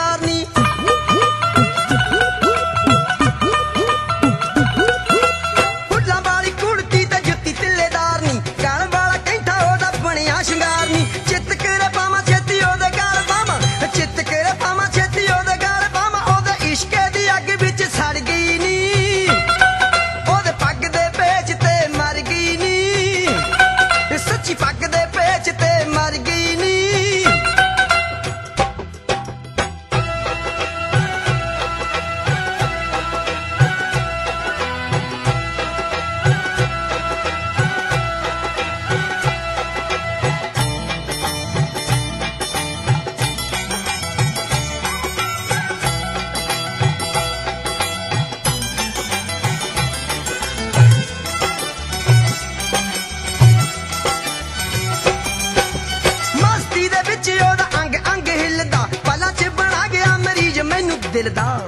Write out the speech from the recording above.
ਸ਼ਿੰਗਾਰ ਨੀ। ਫੁੱਲਾਂ ਵਾਲੀ ਕੁੜਤੀ ਤੇ ਜੁੱਤੀ ਤਿੱਲੇਦਾਰ ਨੀ, ਗਲ ਵਾਲਾ ਕੈਂਠਾ ਉਹਦਾ ਬਣਿਆ ਸ਼ਿੰਗਾਰ ਨੀ। ਚਿੱਤ ਕਰੇ ਪਾਵਾਂ ਛੇਤੀ ਉਹਦੇ ਗਲ ਪਾਵਾਂ, ਚਿੱਤ ਕਰੇ ਪਾਵਾਂ ਛੇਤੀ ਉਹਦੇ ਗਲ ਪਾਵਾਂ। ਉਹਦੇ ਇਸ਼ਕੇ ਦੀ ਅੱਗ ਵਿੱਚ ਸੜ ਗਈ ਨੀ, ਉਹਦੇ ਪੱਗ ਦੇ ਪੇਚ ਤੇ ਮਰ ਗਈ ਨੀ, ਸੱਚੀ ਪੱਗ ਦੇ ਪੇਚ ਤੇ ਮਰ ਗਈ ਨੀ। ਮਸਤੀ ਦੇ ਵਿੱਚ ਉਹਦਾ ਅੰਗ ਅੰਗ ਹਿੱਲਦਾ, ਪਲਾਂ 'ਚ ਬਣਾ ਗਿਆ ਮਰੀਜ਼ ਮੈਨੂੰ ਦਿਲ ਦਾ।